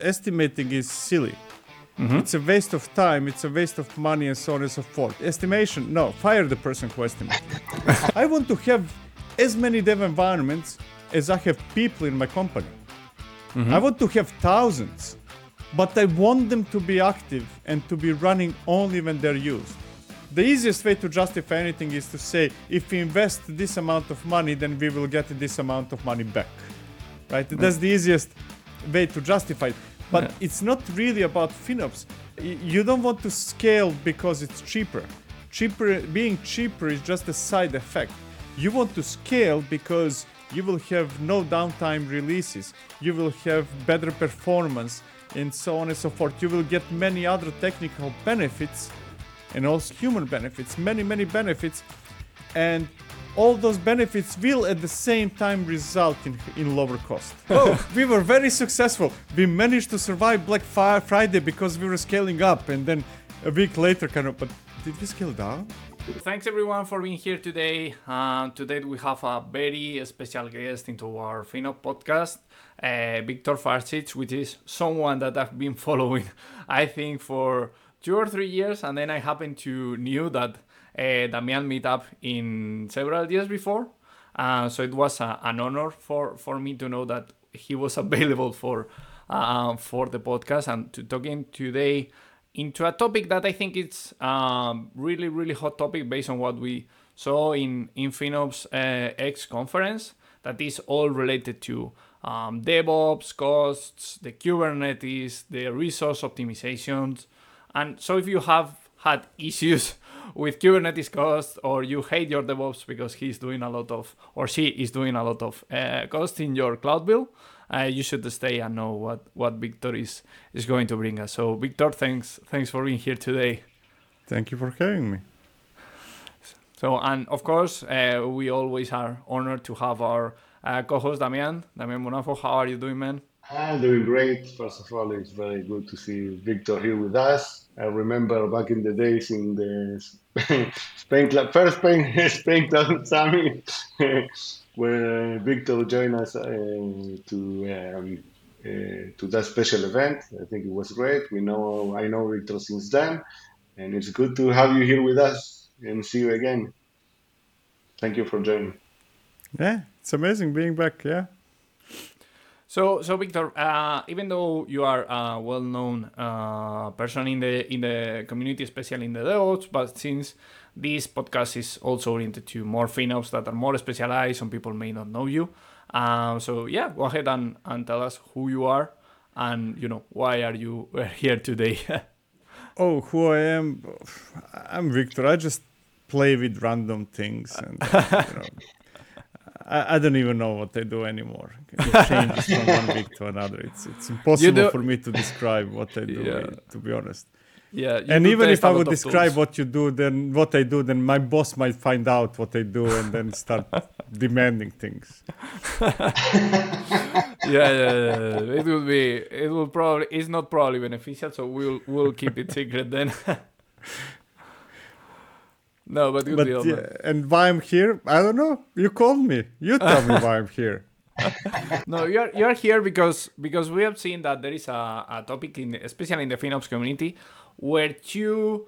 estimating is silly. It's a waste of time, it's a waste of money, and so on and so forth. Estimation, no, fire the person who estimates. I want to have as many dev environments as I have people in my company. I want to have thousands, but I want them to be active and to be running only when they're used. The easiest way to justify anything is to say, if we invest this amount of money, then we will get this amount of money back. Right? That's the easiest way to justify it. But it's not really about FinOps. You don't want to scale because it's cheaper. Being cheaper is just a side effect. You want to scale because you will have no downtime releases. You will have better performance and so on and so forth. You will get many other technical benefits and also human benefits, many benefits. And all those benefits will at the same time result in lower cost. We were very successful. We managed to survive Black Friday because we were scaling up, and then a week later but did we scale down? Thanks everyone for being here today. Today we have a very special guest into our FinOps podcast, Victor Farcic, which is someone that I've been following, I think, for 2 or 3 years, and then I happened to knew that Damian meet up in several years before. So it was an honor for me to know that he was available for the podcast and to talking today into a topic that I think it's really hot topic based on what we saw in FinOps X conference, that is all related to DevOps, costs, the Kubernetes, the resource optimizations. And so if you have had issues with Kubernetes costs, or you hate your DevOps because he's doing a lot of, or she is doing a lot of cost in your cloud bill, you should stay and know what Victor is going to bring us. So Victor, thanks for being here today. Thank you for having me. So, and of course, we always are honored to have our co-host Damian Bonafo. How are you doing, man? I'm doing great. First of all, it's very good to see Victor here with us. I remember back in the days in the first Spain Cloud Summit, where Victor joined us to that special event. I think it was great. I know Victor since then, and it's good to have you here with us and see you again. Thank you for joining. Yeah, it's amazing being back. Yeah. So Victor, even though you are a well-known person in the community, especially in the DevOps, but since this podcast is also oriented to more FinOps that are more specialized, some people may not know you. So yeah, go ahead and tell us who you are and why are you here today. Who I am? I'm Victor. I just play with random things and I don't even know what I do anymore. It changes from one week to another. It's impossible for me to describe what I do, to be honest. Yeah. And even if I would describe what I do, then my boss might find out what I do and then start demanding things. Yeah. It's not probably beneficial, so we'll keep it secret then. No, but and why I'm here? I don't know. You called me. You tell me why I'm here. No, you're here because we have seen that there is a topic especially in the FinOps community, where two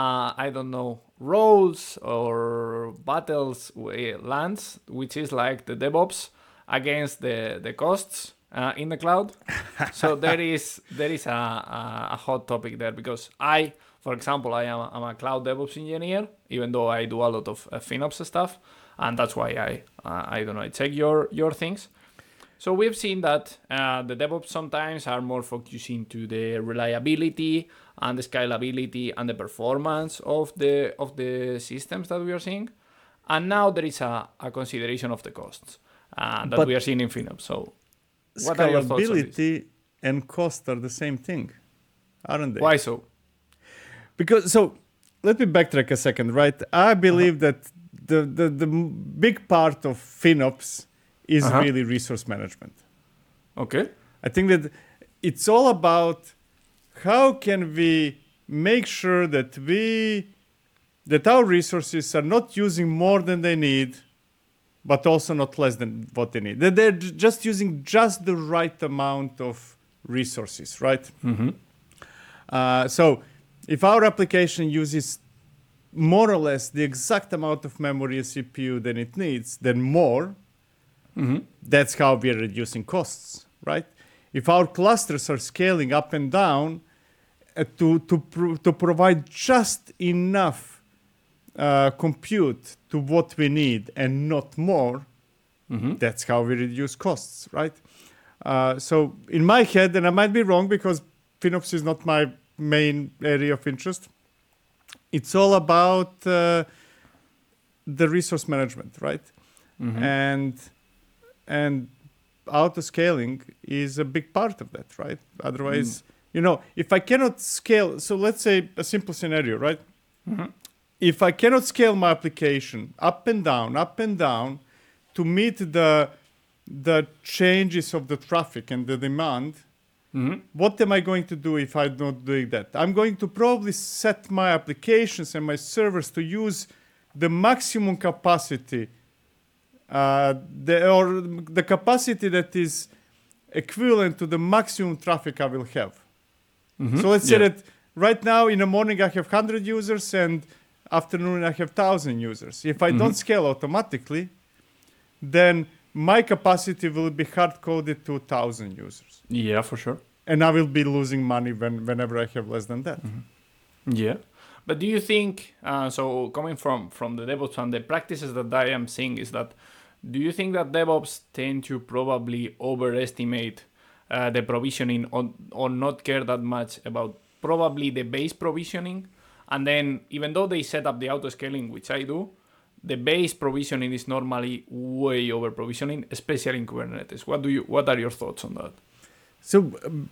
roles or battles lands, which is like the DevOps against the costs in the cloud. So there is a hot topic there because for example, I'm a cloud DevOps engineer, even though I do a lot of FinOps stuff, and that's why I check your things. So we've seen that the DevOps sometimes are more focusing to the reliability and the scalability and the performance of the systems that we are seeing, and now there is a consideration of the costs that we are seeing in FinOps. So what are your thoughts on this? Scalability and cost are the same thing, aren't they? Why so? Because let me backtrack a second, right? I believe that the big part of FinOps is really resource management. Okay. I think that it's all about how can we make sure that our resources are not using more than they need, but also not less than what they need. That they're just using just the right amount of resources, right? So if our application uses more or less the exact amount of memory and CPU than it needs, then more, that's how we are reducing costs, right? If our clusters are scaling up and down to provide just enough compute to what we need and not more, that's how we reduce costs, right? So in my head, and I might be wrong because FinOps is not my main area of interest, it's all about the resource management, right? And auto-scaling is a big part of that, right? Otherwise, if I cannot scale, so let's say a simple scenario, right? If I cannot scale my application up and down to meet the changes of the traffic and the demand, what am I going to do if I'm not doing that? I'm going to probably set my applications and my servers to use the maximum capacity, the capacity that is equivalent to the maximum traffic I will have. So let's say that right now in the morning I have 100 users and afternoon I have 1,000 users. If I don't scale automatically, then my capacity will be hard-coded to 1,000 users. Yeah, for sure. And I will be losing money whenever I have less than that. Yeah. But do you think, so coming from the DevOps and the practices that I am seeing is that, do you think that DevOps tend to probably overestimate the provisioning or not care that much about probably the base provisioning? And then even though they set up the auto-scaling, which I do, the base provisioning is normally way over provisioning, especially in Kubernetes. What are your thoughts on that? So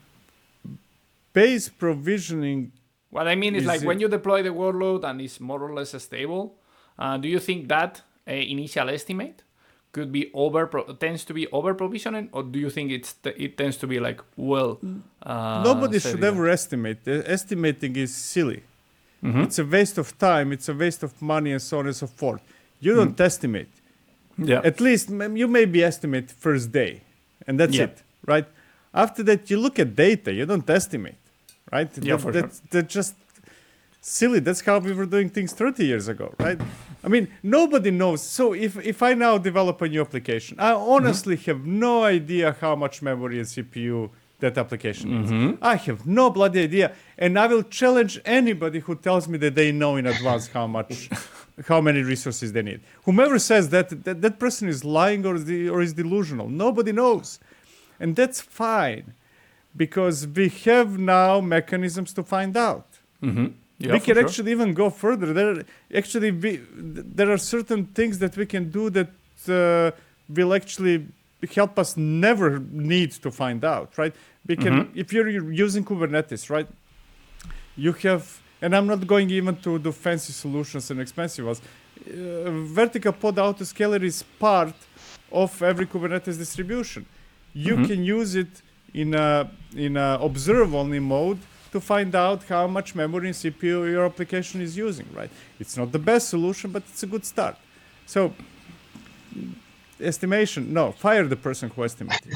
base provisioning. What I mean is like when you deploy the workload and it's more or less stable, do you think that initial estimate could be tends to be over provisioning, or do you think it tends to be like nobody should ever estimate. Estimating is silly. It's a waste of time. It's a waste of money, and so on and so forth. You don't estimate. Yeah. At least you maybe estimate first day, and that's it, right? After that, you look at data. You don't estimate, right? Yeah, for sure. That's just silly. That's how we were doing things 30 years ago, right? I mean, nobody knows. So if I now develop a new application, I honestly have no idea how much memory and CPU that application needs. I have no bloody idea. And I will challenge anybody who tells me that they know in advance how many resources they need. Whomever says that person is lying or is delusional. Nobody knows. And that's fine, because we have now mechanisms to find out. Yeah, we can actually even go further. There are certain things that we can do that will actually help us never need to find out, right? We can, if you're using Kubernetes, right? You have, and I'm not going even to do fancy solutions and expensive ones. Vertical pod autoscaler is part of every Kubernetes distribution. You can use it in a observe-only mode to find out how much memory and CPU your application is using, right? It's not the best solution, but it's a good start. So, estimation, no, fire the person who estimated.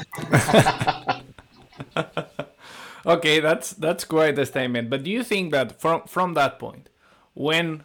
Okay, that's quite a statement. But do you think that from that point, when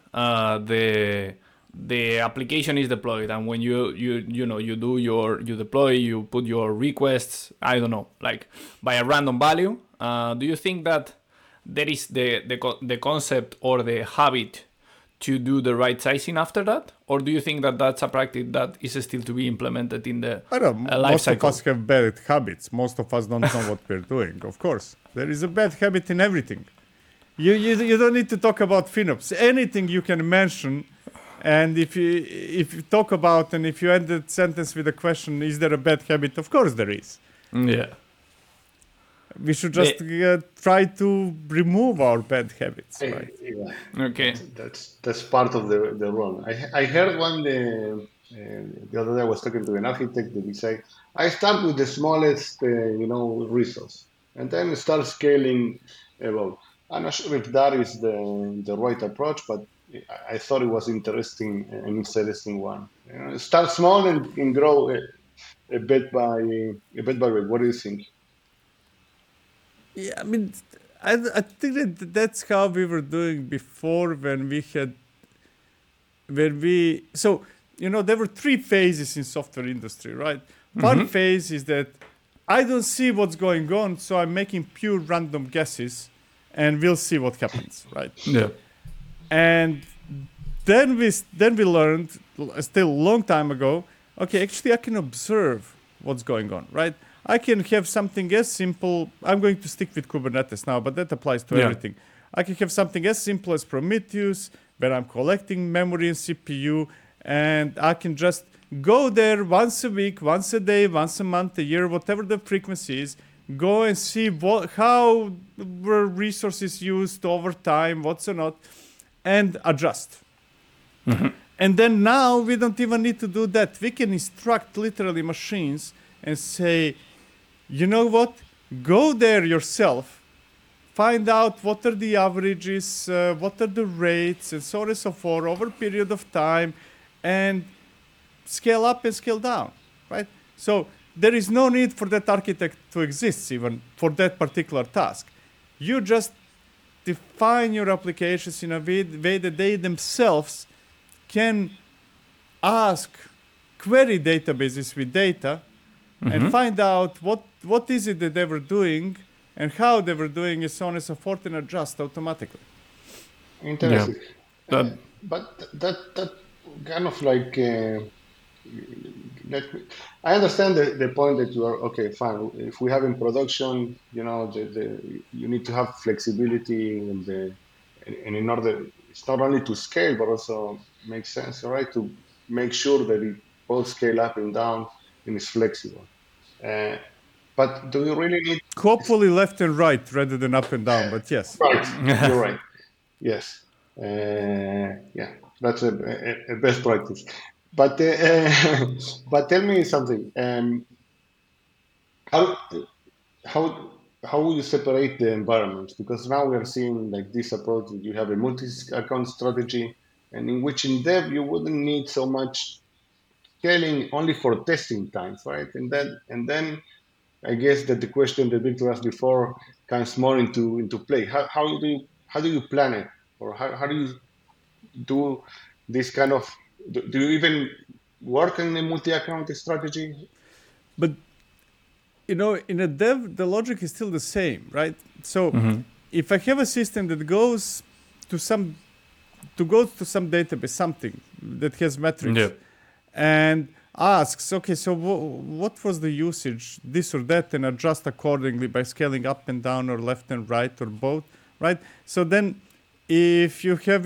the application is deployed and when you deploy, you put your requests, I don't know, like by a random value, do you think that there is the concept or the habit to do the right sizing after that? Or do you think that that's a practice that is still to be implemented in the life cycle? Most of us have bad habits. Most of us don't know what we're doing. Of course, there is a bad habit in everything. You don't need to talk about FinOps. Anything you can mention, and if you talk about, and if you end the sentence with a question, is there a bad habit? Of course there is. Yeah. We should just try to remove our bad habits, right? Yeah. Okay. That's part of the role. I heard one the other day I was talking to an architect that he said, I start with the smallest resource and then start scaling above. I'm not sure if that is the right approach, but I thought it was an interesting one. Start small and grow a bit by bit. What do you think? Yeah, I mean, I think that that's how we were doing before so, there were three phases in software industry, right? One phase is that I don't see what's going on, so I'm making pure random guesses, and we'll see what happens, right? Yeah. And then we learned still a long time ago. Okay, actually, I can observe what's going on, right? I can have something as simple. I'm going to stick with Kubernetes now, but that applies to everything. I can have something as simple as Prometheus, where I'm collecting memory and CPU, and I can just go there once a week, once a day, once a month, a year, whatever the frequency is. Go and see how were resources used over time, what's or not, and adjust. And then now we don't even need to do that. We can instruct literally machines and say, you know what? Go there yourself. Find out what are the averages, what are the rates, and so on and so forth over a period of time, and scale up and scale down, right? So there is no need for that architect to exist even for that particular task. You just define your applications in a way that they themselves can query databases with data and find out what is it that they were doing and how they were doing it, so on and so forth, and adjust automatically. Interesting. Yeah. But that kind of like, I understand the point that you are, okay, fine. If we have in production, you need to have flexibility and in order, it's not only to scale, but also makes sense, right? To make sure that it both scale up and down and is flexible. But do you really need? Hopefully left and right rather than up and down, but yes. Right, you're right. Yes. Yeah, that's a best practice. But but tell me something. How how will you separate the environments? Because now we are seeing like this approach that you have a multi-account strategy, and in which in dev you wouldn't need so much scaling only for testing times, right? And then I guess that the question that Victor asked before comes more into play. How do you plan it, or how do you do this kind of? Do you even work in a multi-account strategy? But in a dev, the logic is still the same, right? So if I have a system that goes to some database, something that has metrics, and asks, okay, so what was the usage, this or that, and adjust accordingly by scaling up and down or left and right or both, right? So then if you have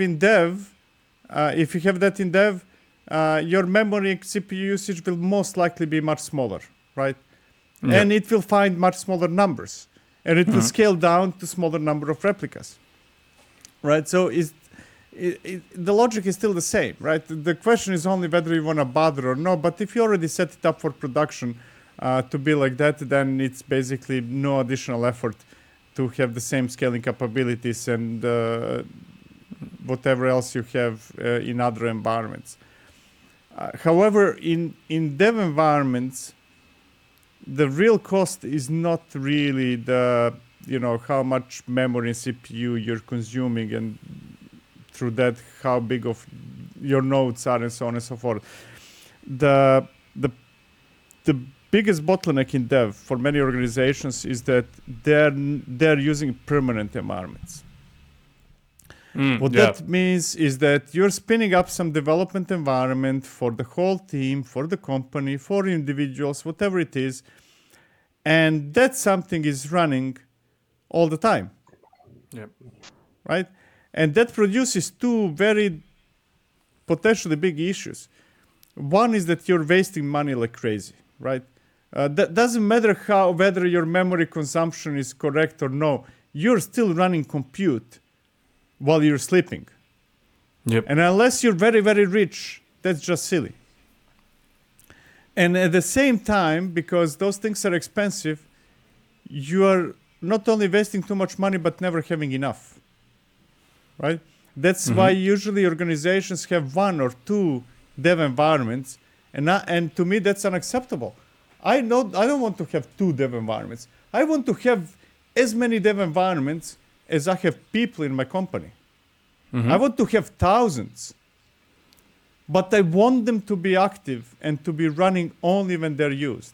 that in dev, your memory CPU usage will most likely be much smaller, right? Yeah. And it will find much smaller numbers, and it will scale down to smaller number of replicas, right? So the logic is still the same, right? The question is only whether you want to bother or no. But if you already set it up for production to be like that, then it's basically no additional effort to have the same scaling capabilities and whatever else you have in other environments. However, in dev environments, the real cost is not really how much memory and CPU you're consuming, and through that how big of your nodes are, and so on and so forth. The biggest bottleneck in dev for many organizations is that they're using permanent environments. That means is that you're spinning up some development environment for the whole team, for the company, for individuals, whatever it is, and that something is running all the time. Yep. Right? And that produces two very potentially big issues. One is that you're wasting money like crazy, right? That doesn't matter whether your memory consumption is correct or no. You're still running compute while you're sleeping. Yep. And unless you're very, very rich, that's just silly. And at the same time, because those things are expensive, you are not only wasting too much money, but never having enough. Right? That's why usually organizations have one or two dev environments, and to me that's unacceptable. I don't want to have two dev environments. I want to have as many dev environments as I have people in my company. I want to have thousands, but I want them to be active and to be running only when they're used.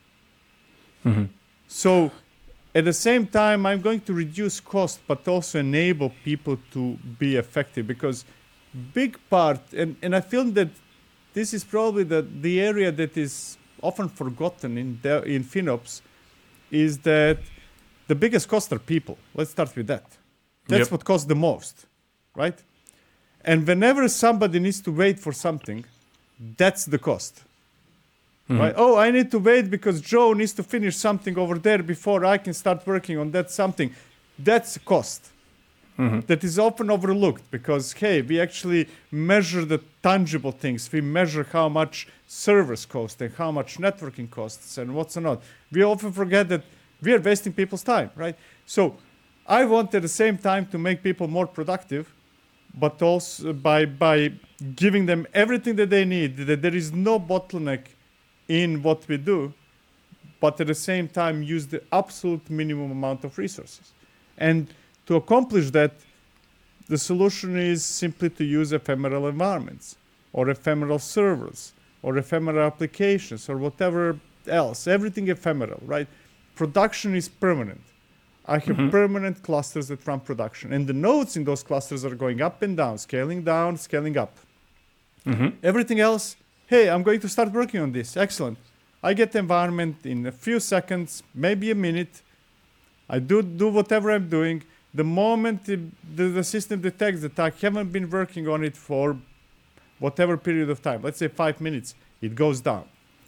So at the same time, I'm going to reduce cost, but also enable people to be effective, because big part, and I feel that this is probably the area that is often forgotten in FinOps, is that the biggest cost are people. Let's start with that. That's what costs the most, right? And whenever somebody needs to wait for something, that's the cost. Right? Oh, I need to wait because Joe needs to finish something over there before I can start working on that something. That's a cost. That is often overlooked because, hey, we actually measure the tangible things. We measure how much servers cost and how much networking costs and what's not. We often forget that we are wasting people's time, right? So I want at the same time to make people more productive, but also by giving them everything that they need, that there is no bottleneck in what we do, but at the same time use the absolute minimum amount of resources. And to accomplish that, the solution is simply to use ephemeral environments or ephemeral servers or ephemeral applications or whatever else, everything ephemeral, right? Production is permanent. I have permanent clusters that run production, and the nodes in those clusters are going up and down, scaling up. Everything else, hey, I'm going to start working on this. Excellent. I get the environment in a few seconds, maybe a minute. I do whatever I'm doing. The moment the system detects that I haven't been working on it for whatever period of time, let's say 5 minutes, it goes down.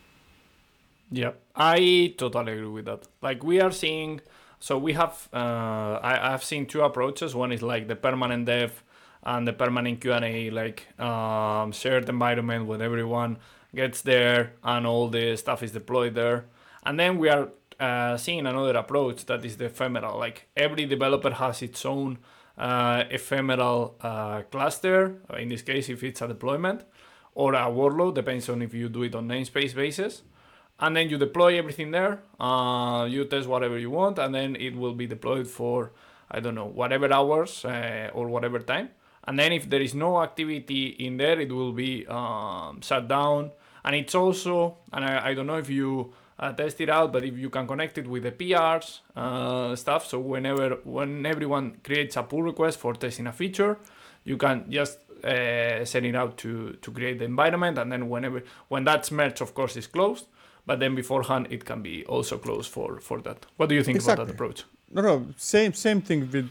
Yeah, I totally agree with that. Like we are seeing, so we have, I've seen two approaches. One is like the permanent dev and the permanent Q&A, like shared environment where everyone gets there and all the stuff is deployed there. And then we are seeing another approach that is the ephemeral. Like every developer has its own ephemeral cluster. In this case, if it's a deployment or a workload, depends on if you do it on namespace basis. And then you deploy everything there. You test whatever you want, and then it will be deployed for, I don't know, whatever hours or whatever time. And then if there is no activity in there, it will be shut down. And it's also, and I don't know if you test it out, but if you can connect it with the PRs stuff, so when everyone creates a pull request for testing a feature, you can just set it out to create the environment, and then when that's merged, of course, is closed. But then beforehand, it can be also closed for that. What do you think about that approach? No, same thing with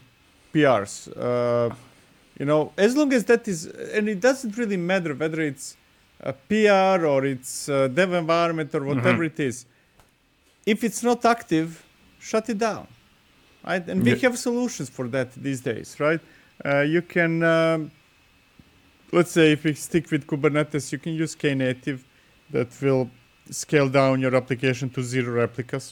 PRs. As long as that is, and it doesn't really matter whether it's a PR or it's a dev environment or whatever it is. If it's not active, shut it down, right? And we have solutions for that these days, right? You can, let's say if we stick with Kubernetes, you can use Knative that will scale down your application to 0 replicas.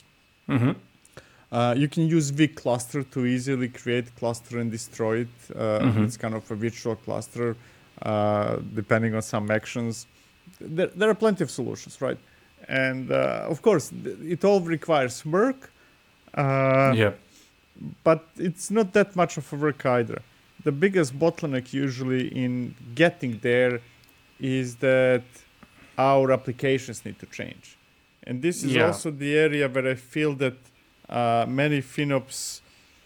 You can use vCluster to easily create cluster and destroy it. It's kind of a virtual cluster, depending on some actions. There are plenty of solutions, right? And of course, it all requires work. But it's not that much of a work either. The biggest bottleneck usually in getting there is that our applications need to change. And this is also the area where I feel that many FinOps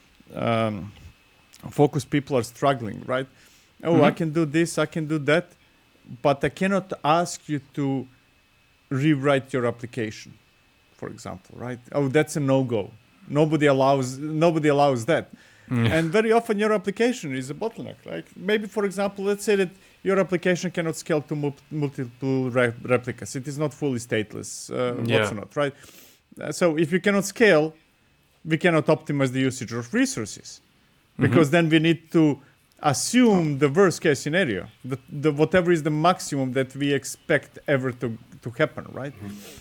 focused people are struggling, right? I can do this, I can do that, but I cannot ask you to rewrite your application, for example, right? That's a no-go. Nobody allows that. And very often your application is a bottleneck. Like maybe, for example, let's say that your application cannot scale to multiple replicas. It is not fully stateless, what's not, right? So if you cannot scale, we cannot optimize the usage of resources, because then we need to assume the worst case scenario, the whatever is the maximum that we expect ever to happen, right?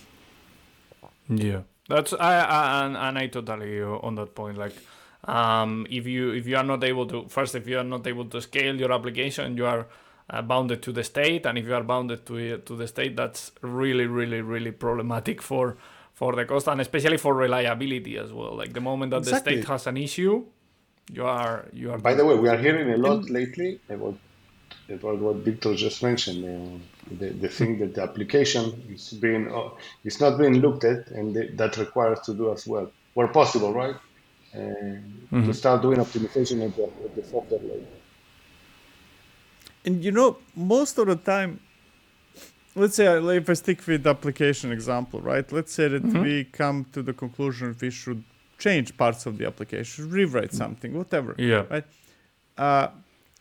Yeah, that's I totally on that point. Like, if you are not able to scale your application, you are bounded to the state, and if you are bounded to the state, that's really, really, really problematic for for the cost, and especially for reliability as well. Like the moment that Exactly. the state has an issue, you are. By the way, we are hearing a lot lately about what Victor just mentioned. The thing that the application is not being looked at, and that requires to do as well, where possible, right? To start doing optimization at the software level. And most of the time, let's say if I stick with the application example, right? Let's say that we come to the conclusion we should change parts of the application, rewrite something, whatever. Yeah. Right?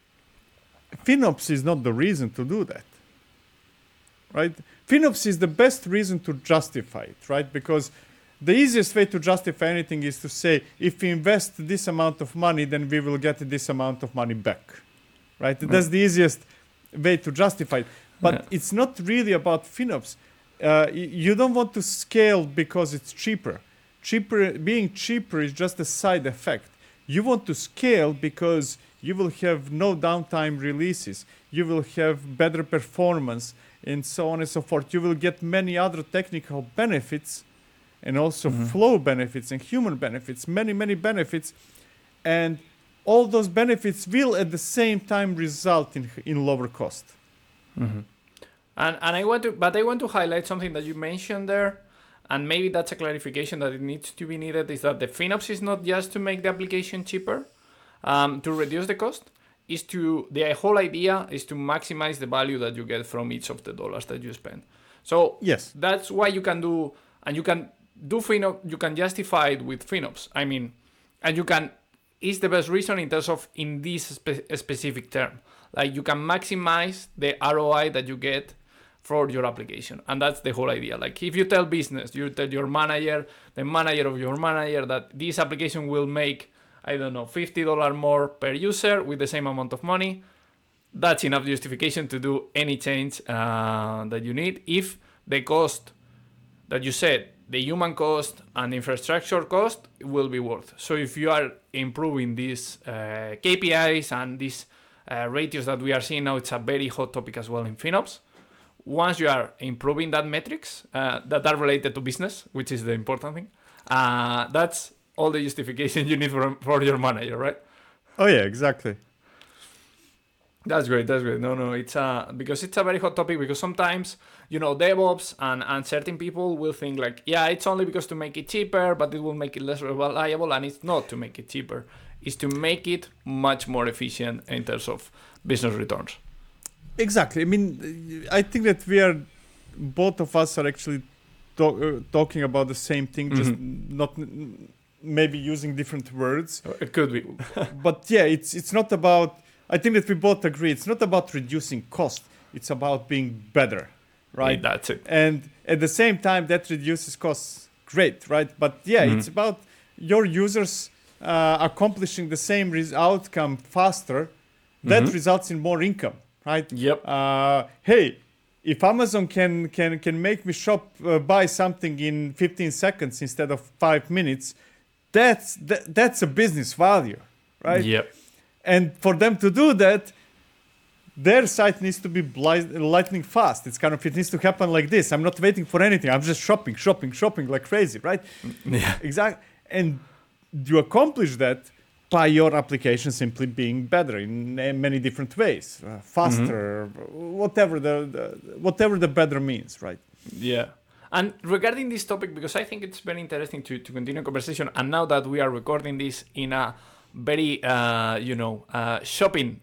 FinOps is not the reason to do that. Right? FinOps is the best reason to justify it, right? Because the easiest way to justify anything is to say, if we invest this amount of money, then we will get this amount of money back. Right? That's the easiest way to justify it. But it's not really about FinOps. You don't want to scale because it's cheaper. Being cheaper is just a side effect. You want to scale because you will have no downtime releases. You will have better performance and so on and so forth. You will get many other technical benefits and also flow benefits and human benefits, many, many benefits. And all those benefits will at the same time result in lower cost. And I want to highlight something that you mentioned there, and maybe that's a clarification that it needs to be needed, is that the FinOps is not just to make the application cheaper, to reduce the cost. The whole idea is to maximize the value that you get from each of the dollars that you spend. So yes, that's why you can do, and you can do FinOps, you can justify it with FinOps. I mean, and you can, it's the best reason in terms of in this specific term. Like you can maximize the ROI that you get for your application. And that's the whole idea. Like if you tell business, you tell your manager, the manager of your manager, that this application will make, I don't know, $50 more per user with the same amount of money, that's enough justification to do any change that you need if the cost that you said, the human cost and infrastructure cost will be worth. So if you are improving these KPIs and these ratios that we are seeing now, it's a very hot topic as well in FinOps. Once you are improving that metrics that are related to business, which is the important thing, that's all the justification you need for your manager, right? Oh yeah, exactly. That's great. No, it's because it's a very hot topic, because sometimes, DevOps and certain people will think like, yeah, it's only because to make it cheaper, but it will make it less reliable, and it's not to make it cheaper. It's to make it much more efficient in terms of business returns. Exactly. I mean, I think that both of us are actually talking about the same thing, just not maybe using different words. It could be. But yeah, it's not about, I think that we both agree, it's not about reducing cost. It's about being better, right? Yeah, that's it. And at the same time, that reduces costs. Great, right? But yeah, it's about your users accomplishing the same outcome faster. That results in more income, right? Yep. Hey, if Amazon can make me buy something in 15 seconds instead of 5 minutes, that's a business value, right? Yep. And for them to do that, their site needs to be lightning fast. It needs to happen like this. I'm not waiting for anything. I'm just shopping like crazy, right? Yeah. Exactly. And you accomplish that by your application simply being better in many different ways, faster, whatever the better means, right? Yeah. And regarding this topic, because I think it's very interesting to continue conversation, and now that we are recording this in a very, shopping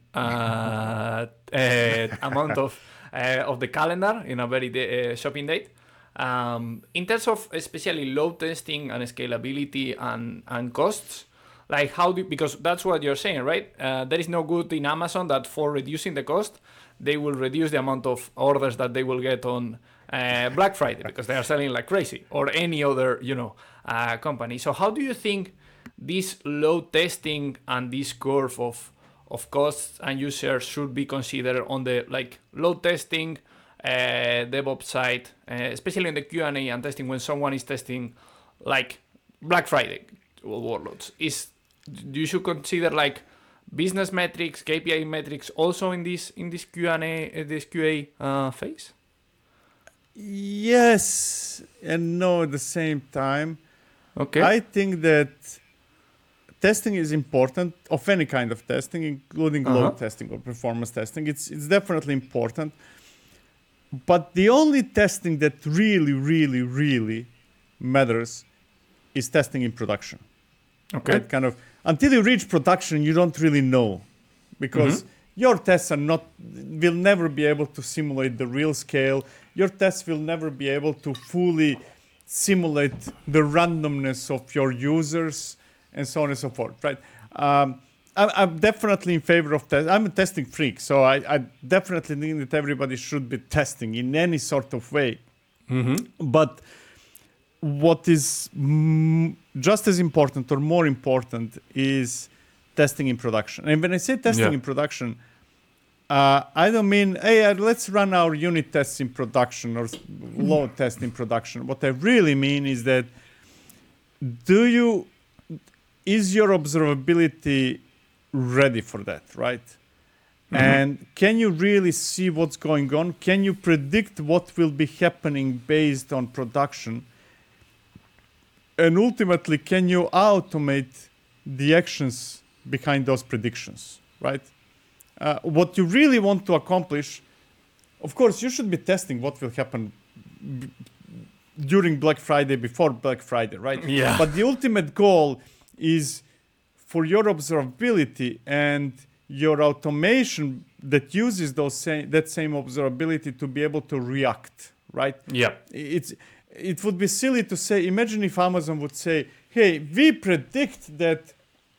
amount of the calendar, in a very shopping date, in terms of especially load testing and scalability and costs, like because that's what you're saying, right? There is no good in Amazon that for reducing the cost, they will reduce the amount of orders that they will get on Black Friday, because they are selling like crazy, or any other, company. So how do you think this load testing and this curve of costs and users should be considered on the load testing DevOps side, especially in the Q&A and testing, when someone is testing like Black Friday workloads? You should consider business metrics, KPI metrics also in this Q&A, this QA phase? Yes and no at the same time. Okay. I think that testing is important, of any kind of testing, including load testing or performance testing. It's definitely important. But the only testing that really, really, really matters is testing in production. Okay. Right? Kind of until you reach production, you don't really know, because your tests will never be able to simulate the real scale. Your tests will never be able to fully simulate the randomness of your users and so on and so forth, right? I'm definitely in favor of test. I'm a testing freak, so I definitely think that everybody should be testing in any sort of way. But what is just as important or more important is testing in production. And when I say testing in production, I don't mean, hey, let's run our unit tests in production or load test in production. What I really mean is that is your observability ready for that, right? And can you really see what's going on? Can you predict what will be happening based on production? And ultimately, can you automate the actions behind those predictions, right? What you really want to accomplish, of course, you should be testing what will happen during Black Friday, before Black Friday, right? Yeah. But the ultimate goal is for your observability and your automation that uses that same observability to be able to react, right? Yeah. It would be silly to say, imagine if Amazon would say, hey, we predict that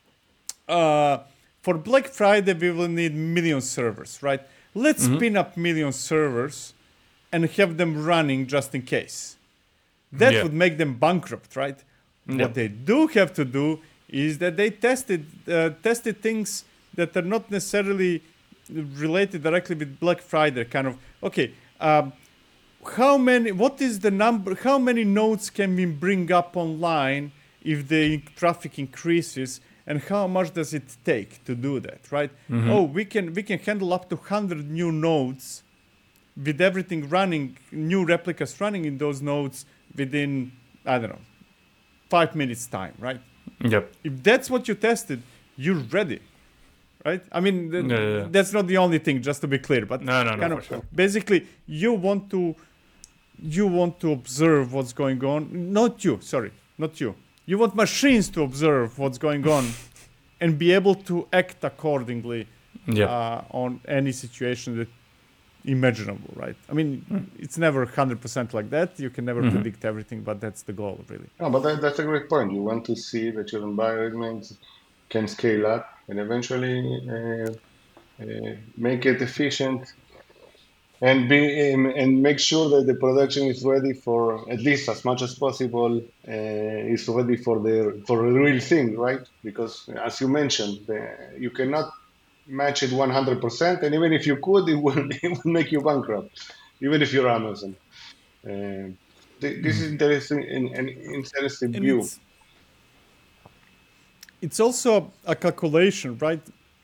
for Black Friday, we will need million servers, right? Let's spin up million servers and have them running just in case. That would make them bankrupt, right? What they do have to do is that they tested things that are not necessarily related directly with Black Friday. Kind of, okay, how many nodes can we bring up online if the traffic increases, and how much does it take to do that, right? Oh, we can handle up to 100 new nodes with everything running, new replicas running in those nodes within, I don't know, 5 minutes time, right? Yep. If that's what you tested, you're ready, right? I mean, that's not the only thing, just to be clear. But for sure. Basically, you want to observe what's going on. Not you. You want machines to observe what's going on and be able to act accordingly on any situation that imaginable, right? I mean, it's never 100% like that. You can never predict everything, but that's the goal, really. No, but that's a great point. You want to see that your environment can scale up and eventually make it efficient and make sure that the production is ready for, at least as much as possible, is ready for the real thing, right? Because as you mentioned, you cannot match it 100%, and even if you could, it will make you bankrupt, even if you're Amazon. This is interesting, an interesting view. It's also a calculation, right?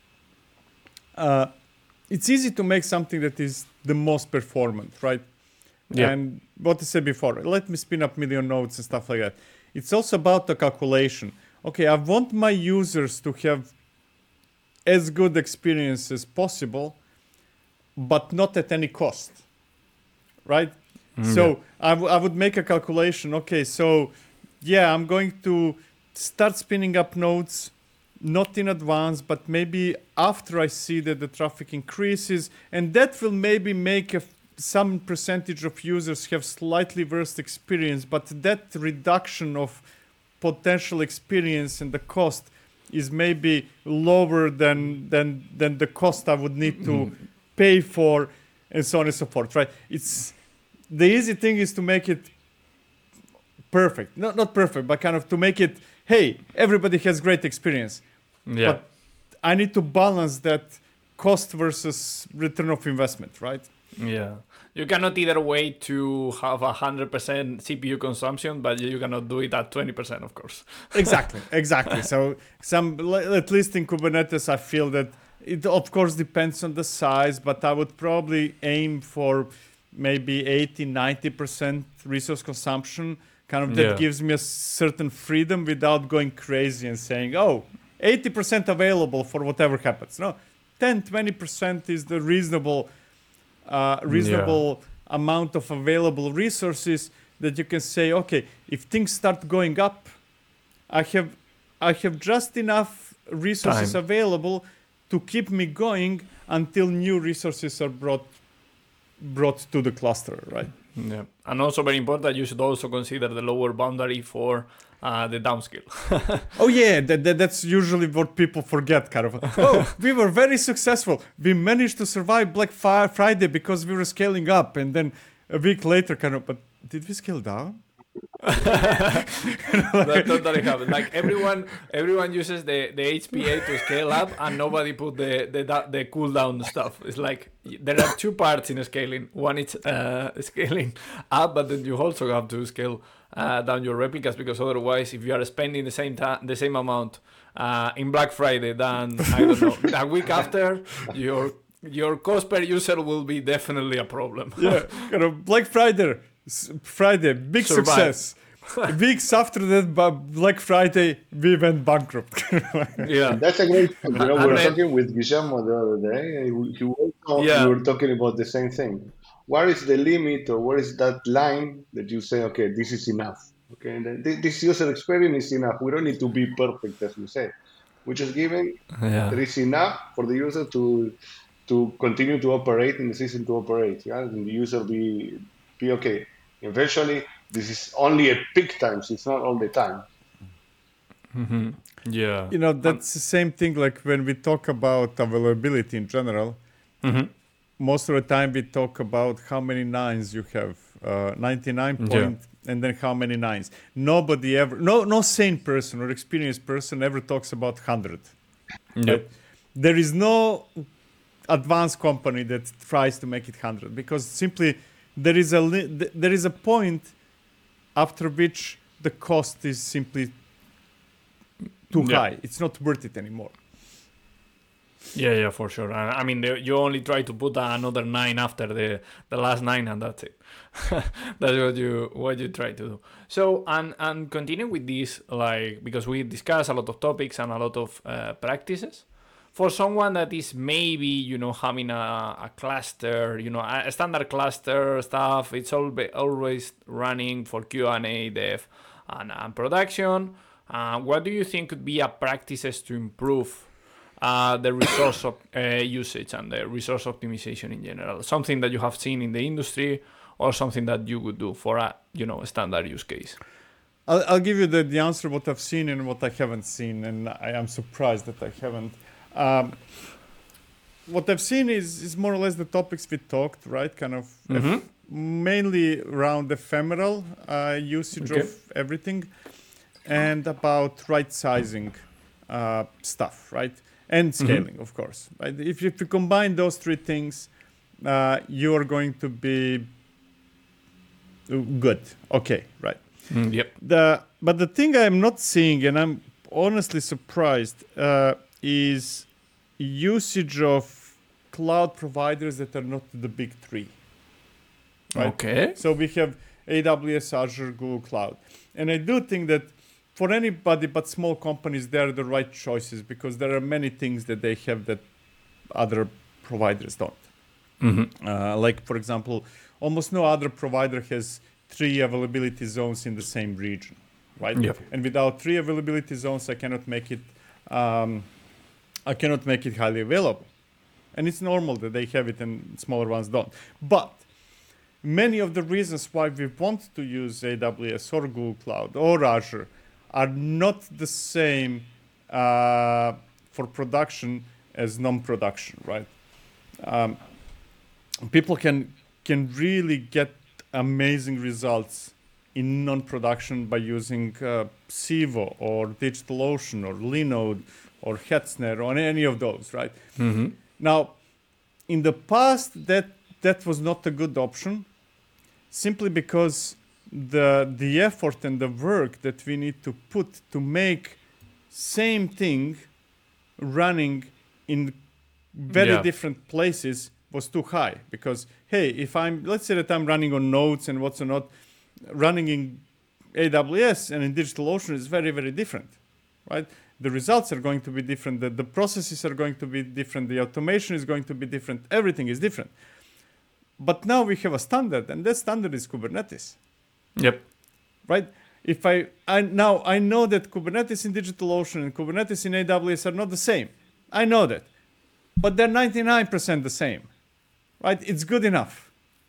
It's easy to make something that is the most performant, right? Yeah. And what I said before, let me spin up million nodes and stuff like that. It's also about the calculation. Okay, I want my users to have as good experience as possible, but not at any cost, right? So I would make a calculation. Okay, so yeah, I'm going to start spinning up nodes, not in advance, but maybe after I see that the traffic increases, and that will maybe make some percentage of users have slightly worse experience, but that reduction of potential experience and the cost is maybe lower than the cost I would need to pay for, and so on and so forth, right? The easy thing is to make it perfect. Not perfect, but kind of to make it, hey, everybody has great experience. Yeah. But I need to balance that cost versus return of investment, right? Yeah. You cannot either wait to have 100% CPU consumption, but you cannot do it at 20%, of course. Exactly. So at least in Kubernetes, I feel that it, of course, depends on the size, but I would probably aim for maybe 80-90% resource consumption, kind of that gives me a certain freedom without going crazy and saying, oh, 80% available for whatever happens. No, 10-20% is the reasonable amount of available resources that you can say, okay, if things start going up, I have just enough resources available to keep me going until new resources are brought to the cluster, right? Yeah, and also very important, you should also consider the lower boundary for the downscale. Oh yeah, that's usually what people forget, kind of. Oh, we were very successful. We managed to survive Black Friday because we were scaling up, and then a week later, kind of, but did we scale down? That totally happens. Like everyone uses the HPA to scale up, and nobody put the cooldown stuff. It's like there are two parts in scaling. One is scaling up, but then you also have to scale down your replicas, because otherwise, if you are spending the same amount in Black Friday, then I don't know, a week after, your cost per user will be definitely a problem. Yeah, kind of Black Friday, big success. Weeks after that, Black Friday, we went bankrupt. Yeah, that's a great point. We were talking with Guillermo the other day, and we were talking about the same thing. Where is the limit, or where is that line that you say, okay, this is enough? Okay, and this user experience is enough. We don't need to be perfect, as we say. We're just giving there is enough for the user to continue to operate and the system to operate. Yeah, and the user be okay. Eventually, this is only at peak times. It's not all the time. Mm-hmm. Yeah. You know, that's the same thing like when we talk about availability in general. Mm-hmm. Most of the time we talk about how many nines you have. 99 point, and then how many nines. Nobody ever, no sane person or experienced person ever talks about 100. Yep. Right? There is no advanced company that tries to make it 100, because simply there is a point after which the cost is simply too high. It's not worth it anymore. Yeah, for sure. I mean, you only try to put another 9 after the last 9, and that's it. That's what you try to do. So, and continue with this, like, because we discuss a lot of topics and a lot of practices. For someone that is maybe, having a cluster, a standard cluster stuff, it's always running for Q&A, dev, and production. What do you think could be a practices to improve the resource usage and the resource optimization in general? Something that you have seen in the industry, or something that you would do for a standard use case? I'll give you the answer what I've seen and what I haven't seen, and I am surprised that I haven't. What I've seen is more or less the topics we talked, right? Kind of mainly around ephemeral usage of everything, and about right sizing stuff, right? And scaling, of course. Right? If you combine those three things, you are going to be good. Okay, right. Yep. But the thing I'm not seeing, and I'm honestly surprised, is usage of cloud providers that are not the big three. Right? Okay. So we have AWS, Azure, Google Cloud. And I do think that for anybody but small companies, they're the right choices, because there are many things that they have that other providers don't. Like, for example, almost no other provider has 3 availability zones in the same region, right? Yep. And without 3 availability zones, I cannot make it highly available. And it's normal that they have it and smaller ones don't. But many of the reasons why we want to use AWS or Google Cloud or Azure are not the same for production as non-production, right? People can really get amazing results in non-production by using Civo or DigitalOcean or Linode or Hetzner or any of those, right? Now, in the past, that was not a good option, simply because the effort and the work that we need to put to make same thing running in very different places was too high because, hey, let's say that I'm running on nodes and what's not, running in AWS and in DigitalOcean is very, very different, right? The results are going to be different. The processes are going to be different. The automation is going to be different. Everything is different. But now we have a standard, and that standard is Kubernetes. Yep. Right? If I know that Kubernetes in DigitalOcean and Kubernetes in AWS are not the same. I know that. But they're 99% the same. Right? It's good enough.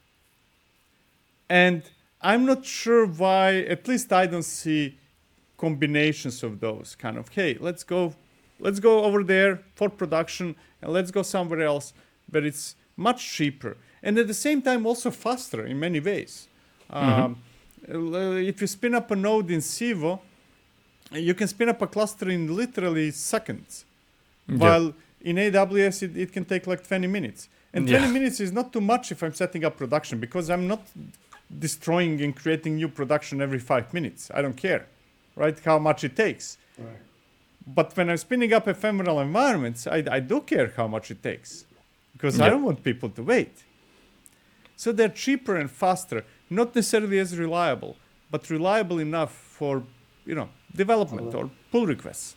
And I'm not sure why, at least I don't see combinations of those kind of, hey, let's go over there for production and let's go somewhere else where it's much cheaper. And at the same time, also faster in many ways. If you spin up a node in Civo, you can spin up a cluster in literally seconds. Yep. While in AWS, it can take like 20 minutes. And 20 minutes is not too much if I'm setting up production because I'm not destroying and creating new production every 5 minutes. I don't care, right? How much it takes. Right. But when I'm spinning up ephemeral environments, I do care how much it takes because I don't want people to wait. So they're cheaper and faster, not necessarily as reliable, but reliable enough for, development or pull requests.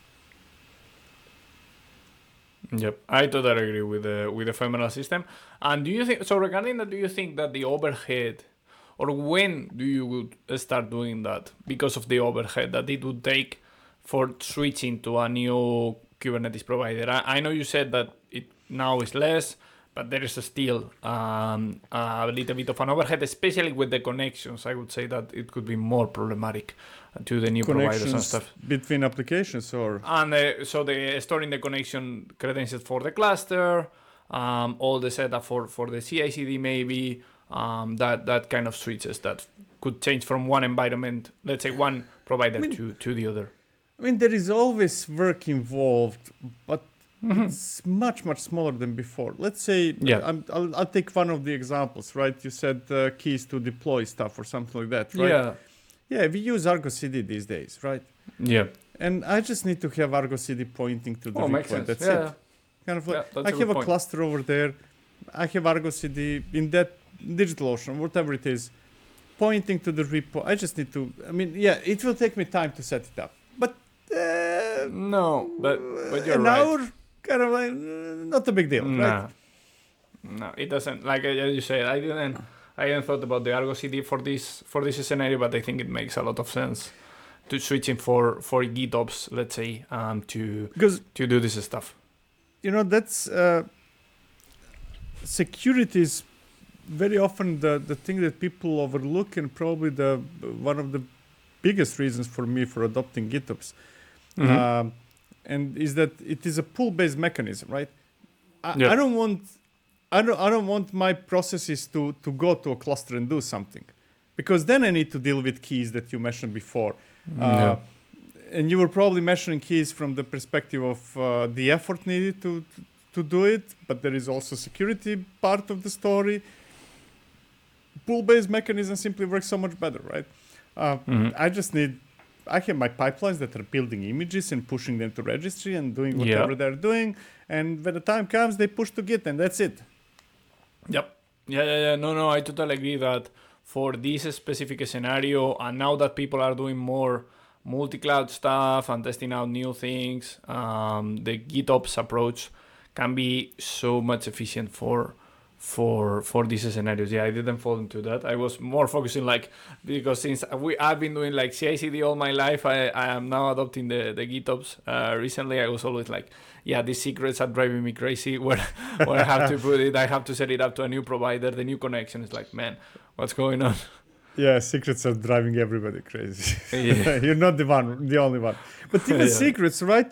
Yep, I totally agree with the ephemeral system. And do you think so? Regarding that, do you think that the overhead, or when do you start doing that because of the overhead that it would take for switching to a new Kubernetes provider? I know you said that it now is less, but there is still a little bit of an overhead, especially with the connections. I would say that it could be more problematic to the new providers and stuff. Between applications or? And so the storing the connection credentials for the cluster, all the setup for the CI/CD maybe, that kind of switches that could change from one environment, let's say one provider to the other. I mean, there is always work involved, but it's much, much smaller than before. Let's say, I'll take one of the examples, right? You said keys to deploy stuff or something like that, right? Yeah, we use Argo CD these days, right? Yeah. And I just need to have Argo CD pointing to the repo. That's it. Kind of like, I have a cluster over there. I have Argo CD in that DigitalOcean, whatever it is, pointing to the repo. I just need to, it will take me time to set it up. But no, but you're an right. hour, kind of like, not a big deal, right? No, it doesn't. Like you said, I didn't thought about the Argo CD for this scenario, but I think it makes a lot of sense to switching for GitOps, let's say, to do this stuff. That's security is very often the thing that people overlook, and probably one of the biggest reasons for me for adopting GitOps. And is that it is a pull-based mechanism, right? I don't want my processes to go to a cluster and do something, because then I need to deal with keys that you mentioned before. And you were probably mentioning keys from the perspective of the effort needed to do it, but there is also security part of the story. Pull-based mechanism simply works so much better, right? I have my pipelines that are building images and pushing them to registry and doing whatever they're doing. And when the time comes, they push to Git, and that's it. Yep. Yeah. No, I totally agree that for this specific scenario, and now that people are doing more multi-cloud stuff and testing out new things, the GitOps approach can be so much efficient for these scenarios. I didn't fall into that. I was more focusing because since I've been doing CI/CD all my life, I am now adopting the GitOps. Recently, I was always these secrets are driving me crazy. Where I have to put it, I have to set it up to a new provider. The new connection is man, what's going on? Yeah, secrets are driving everybody crazy. You're not the only one. But even secrets, right?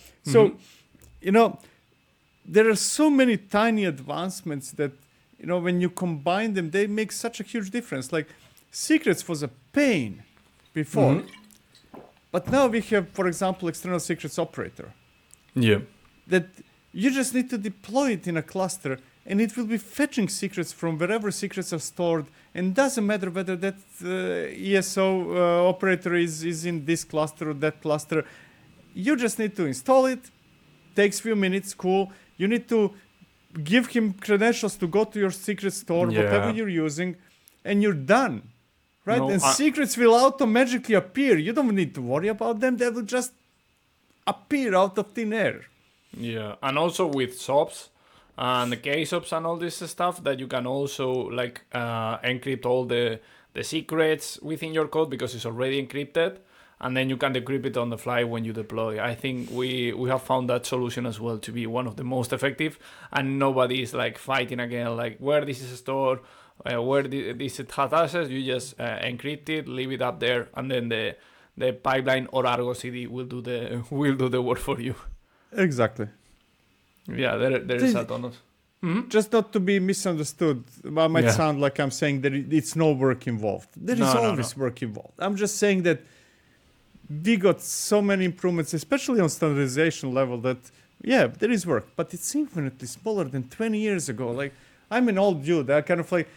There are so many tiny advancements that, when you combine them, they make such a huge difference. Like secrets was a pain before, but now we have, for example, external secrets operator. Yeah. That you just need to deploy it in a cluster, and it will be fetching secrets from wherever secrets are stored. And doesn't matter whether that ESO operator is in this cluster or that cluster. You just need to install it. Takes few minutes, cool. You need to give him credentials to go to your secret store, whatever you're using, and you're done. Right? No, and secrets will automatically appear. You don't need to worry about them. They will just appear out of thin air. Yeah, and also with SOPs and the KSOPs and all this stuff, that you can also like encrypt all the secrets within your code because it's already encrypted, and then you can decrypt it on the fly when you deploy. I think we have found that solution as well to be one of the most effective, and nobody is like fighting again, like where this is stored, where this has access. You just encrypt it, leave it up there, and then the pipeline or Argo CD will do the work for you. Exactly. Yeah, there is a ton of. Mm-hmm. Just not to be misunderstood, it might sound like I'm saying that it's no work involved. There is always work involved. I'm just saying that we got so many improvements, especially on standardization level, that there is work, but it's infinitely smaller than 20 years ago. Like, I'm an old dude. I kind of like,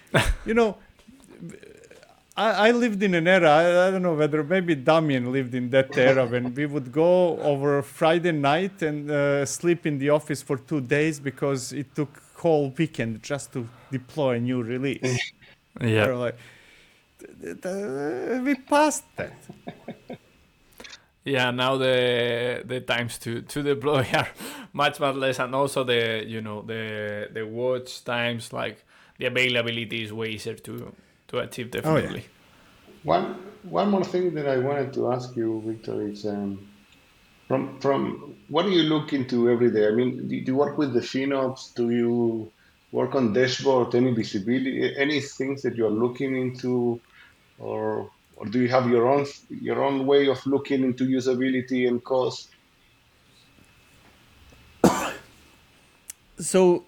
I lived in an era, I don't know whether maybe Damien lived in that era, when we would go over Friday night and sleep in the office for 2 days because it took whole weekend just to deploy a new release. Yeah. Like, we passed that. Yeah, now the times to deploy are much less, and also the watch times, like the availability is way easier to achieve, definitely. Oh, yeah. One more thing that I wanted to ask you, Victor, is from what do you look into every day? I mean, do you work with the FinOps? Do you work on dashboard? Any visibility? Any things that you're looking into, or do you have your own way of looking into usability and cost? So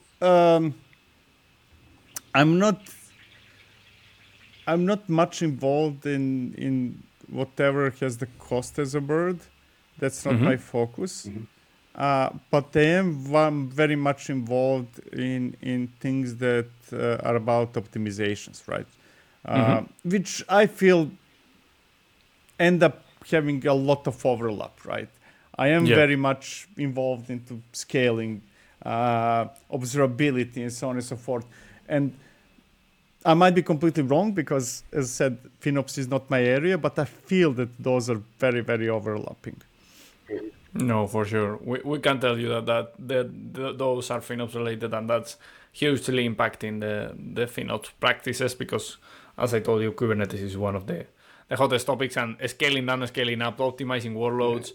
I'm not much involved in whatever has the cost as a bird. That's not my focus. But I am very much involved in things that are about optimizations, right? Which I feel end up having a lot of overlap, right? I am very much involved into scaling, observability, and so on and so forth. And I might be completely wrong because, as I said, FinOps is not my area, but I feel that those are very, very overlapping. No, for sure. We can tell you that those are FinOps related, and that's hugely impacting the FinOps practices because, as I told you, Kubernetes is one of the hottest topics, and scaling down, scaling up, optimizing workloads,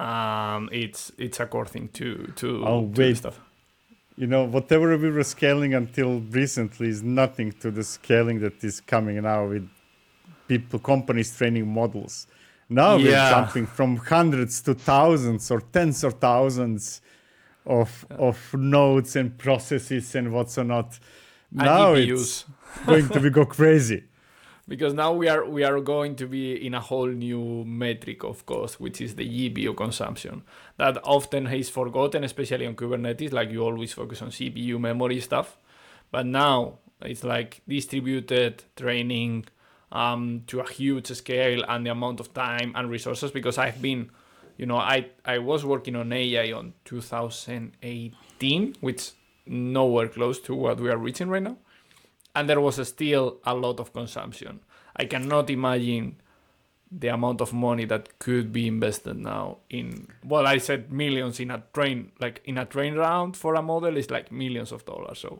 it's a core thing to do stuff. Whatever we were scaling until recently is nothing to the scaling that is coming now with companies training models. Now we're jumping from hundreds to thousands or tens of thousands of nodes and processes and what's not. Now it's going to go crazy. Because now we are going to be in a whole new metric of cost, which is the GPU consumption. That often is forgotten, especially on Kubernetes. Like, you always focus on CPU memory stuff. But now it's like distributed training to a huge scale, and the amount of time and resources. Because I've been, I was working on AI on 2018, which nowhere close to what we are reaching right now. And there was still a lot of consumption. I cannot imagine the amount of money that could be invested now in, well, I said millions in a train round for a model is like millions of dollars. So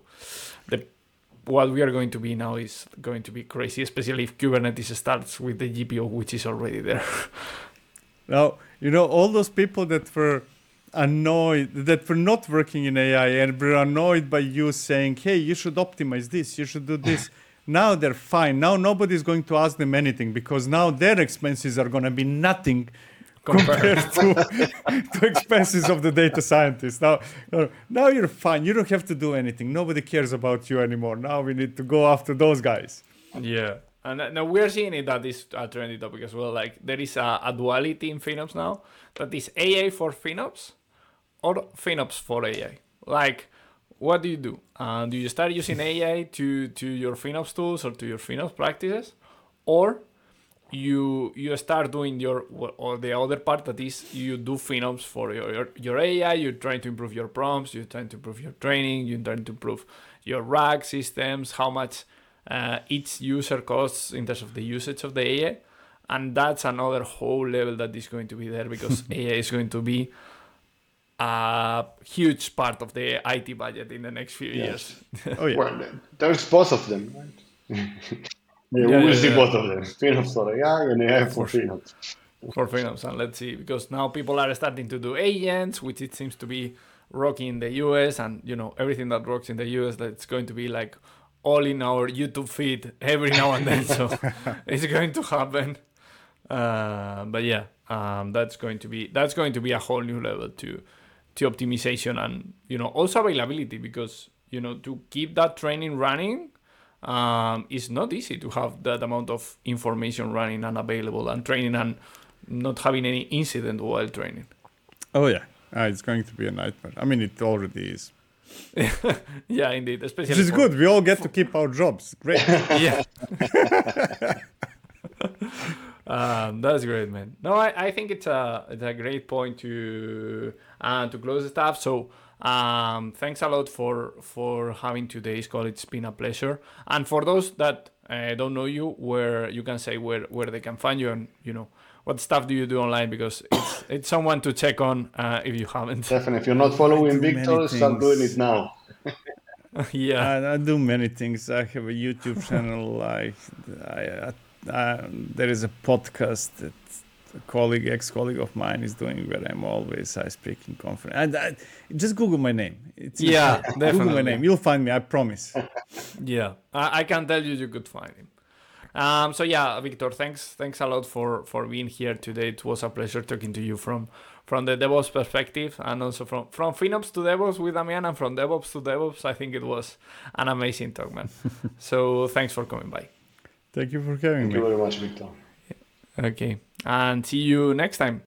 what we are going to be now is going to be crazy, especially if Kubernetes starts with the GPU, which is already there. Now, all those people that were annoyed, that were not working in AI and were annoyed by you saying, hey, you should optimize this, you should do this. Now they're fine. Now nobody's going to ask them anything because now their expenses are going to be nothing compared to expenses of the data scientist. Now you're fine. You don't have to do anything. Nobody cares about you anymore. Now we need to go after those guys. Yeah. And now we're seeing it that is a trendy topic as well. Like, there is a duality in FinOps now, that is AI for FinOps or FinOps for AI. Like, what do? Do you start using AI to your FinOps tools or to your FinOps practices? Or you start doing or the other part, that is you do FinOps for your AI. You're trying to improve your prompts, you're trying to improve your training, you're trying to improve your RAG systems, how much each user costs in terms of the usage of the AI. And that's another whole level that is going to be there, because AI is going to be a huge part of the IT budget in the next few years. Oh yeah. Well, there's both of them, right? We will see both of them. FinOps for AI and AI for FinOps. For FinOps, and let's see, because now people are starting to do agents, which it seems to be rocking in the US, and everything that rocks in the US, that's going to be like all in our YouTube feed every now and then. So it's going to happen. But yeah, that's going to be a whole new level to optimization, and also availability, because to keep that training running, it's not easy to have that amount of information running and available and training and not having any incident while training. Oh yeah, it's going to be a nightmare. I mean, it already is. Yeah, indeed. Especially which is good. We all get to keep our jobs. Great. Yeah. That's great, man. No, I think it's a great point to close the stuff. So thanks a lot for having today's call. It's been a pleasure. And for those that don't know you, where you can say where they can find you, and what stuff do you do online, because it's someone to check on if you haven't. Definitely, if you're not following Victor, start doing it now. Yeah, I do many things. I have a YouTube channel. There is a podcast that ex-colleague of mine is doing, where I'm always speaking conference. And just Google my name. Yeah, definitely. Google my name. You'll find me. I promise. Yeah, I can tell you could find him. So yeah, Victor, thanks a lot for being here today. It was a pleasure talking to you from the DevOps perspective, and also from FinOps to DevOps with Damian, and from DevOps to DevOps. I think it was an amazing talk, man. So thanks for coming by. Thank you for having me. Thank you very much, Victor. Okay, and see you next time.